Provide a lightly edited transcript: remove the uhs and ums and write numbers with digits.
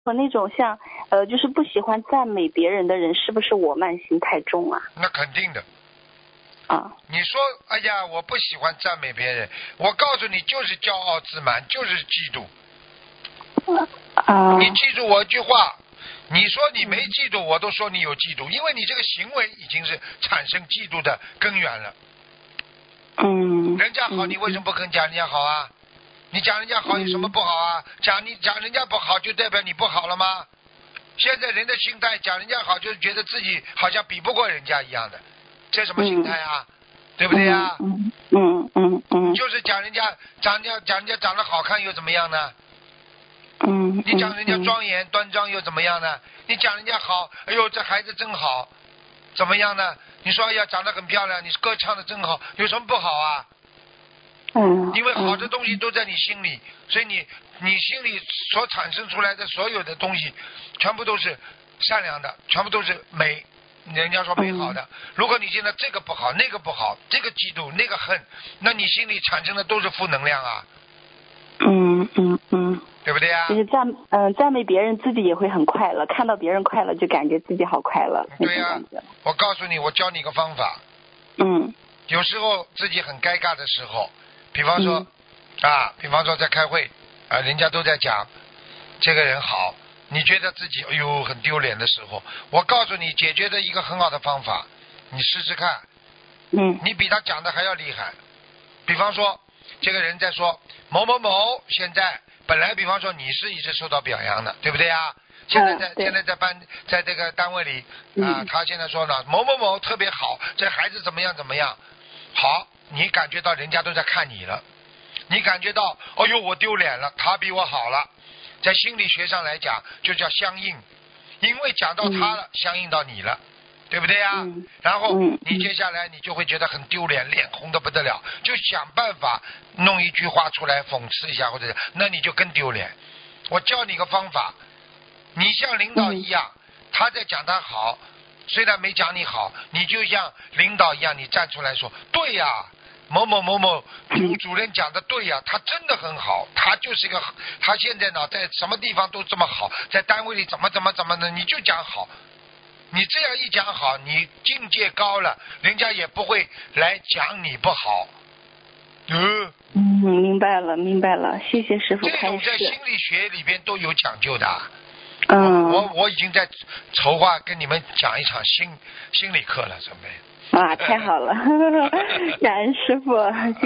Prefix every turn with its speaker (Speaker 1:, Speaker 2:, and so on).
Speaker 1: 我那种像就是不喜欢赞美别人的人，是不是我慢心太重啊？
Speaker 2: 那肯定的。
Speaker 1: 啊，
Speaker 2: 你说，哎呀，我不喜欢赞美别人，我告诉你，就是骄傲自满，就是嫉妒。
Speaker 1: 啊，
Speaker 2: 你记住我一句话，你说你没嫉妒，我都说你有嫉妒，因为你这个行为已经是产生嫉妒的根源了。人家好，你为什么不跟讲人家好啊？你讲人家好有什么不好啊？讲人家不好，就代表你不好了吗？现在人的心态，讲人家好，就是觉得自己好像比不过人家一样的，这什么心态啊？对不对啊？就是讲人家长得好看又怎么样呢？你讲人家庄严端庄又怎么样呢？你讲人家好，哎呦这孩子真好，怎么样呢？你说哎呀长得很漂亮，你歌唱的真好，有什么不好啊？因为好的东西都在你心里，所以你心里所产生出来的所有的东西，全部都是善良的，全部都是美。人家说美好的，如果你现在这个不好，那个不好，这个嫉妒，那个恨，那你心里产生的都是负能量啊。对不对啊？
Speaker 1: 就是赞美别人，自己也会很快乐，看到别人快乐就感觉自己好快乐。
Speaker 2: 对呀，我告诉你，我教你一个方法。有时候自己很尴尬的时候，比方说在开会人家都在讲这个人好，你觉得自己哎呦很丢脸的时候，我告诉你解决的一个很好的方法，你试试看。你比他讲的还要厉害。比方说这个人在说某某某现在本来比方说你是一直受到表扬的，对不对啊？现在在这个单位里他现在说呢某某某特别好，这孩子怎么样怎么样好，你感觉到人家都在看你了，你感觉到哎呦我丢脸了，他比我好了，在心理学上来讲就叫相应，因为讲到他了，相应到你了，对不对呀？然后你接下来你就会觉得很丢脸，脸红的不得了，就想办法弄一句话出来讽刺一下，或者那你就更丢脸。我教你个方法，你像领导一样，他在讲他好，虽然没讲你好，你就像领导一样，你站出来说对呀，某某某某主任讲的对呀，他真的很好，他就是个他现在呢在什么地方都这么好，在单位里怎么的，你就讲好。你这样一讲好，你境界高了，人家也不会来讲你不好。
Speaker 1: 明白了，谢谢师父开示。
Speaker 2: 这种在心理学里边都有讲究的。我已经在筹划跟你们讲一场心理课了，准备。
Speaker 1: 哇，太好了，感恩师父。